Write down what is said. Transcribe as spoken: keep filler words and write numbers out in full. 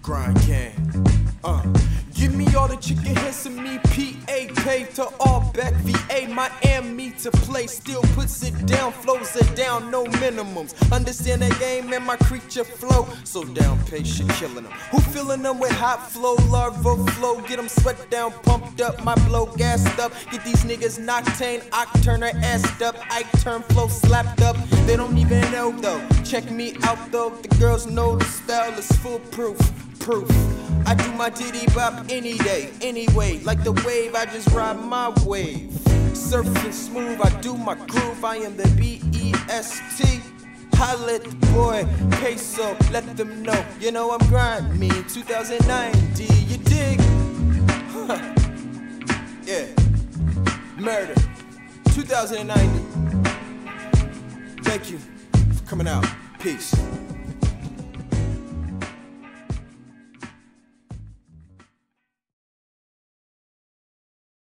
Grind can. Uh. Give me all the chicken heads and me, P A, pay to all back, V A, Miami to play, still puts it down, flows it down, no minimums. Understand that game and my creature flow, so down patient killing them. Who filling them with hot flow, larva flow, get them sweat down, pumped up, my blow gassed up, get these niggas noctane, oct turn her assed up, Ike turn flow slapped up, they don't even know though, check me out though, the girls know the style is foolproof. Proof. I do my diddy bop any day, anyway. Like the wave, I just ride my wave. Surfing smooth, I do my groove. I am the B E S T. Holla at the boy, Peso, let them know. You know I'm grinding me in two thousand ninety. You dig? Huh. Yeah. Murder. two thousand ninety. Thank you for coming out. Peace.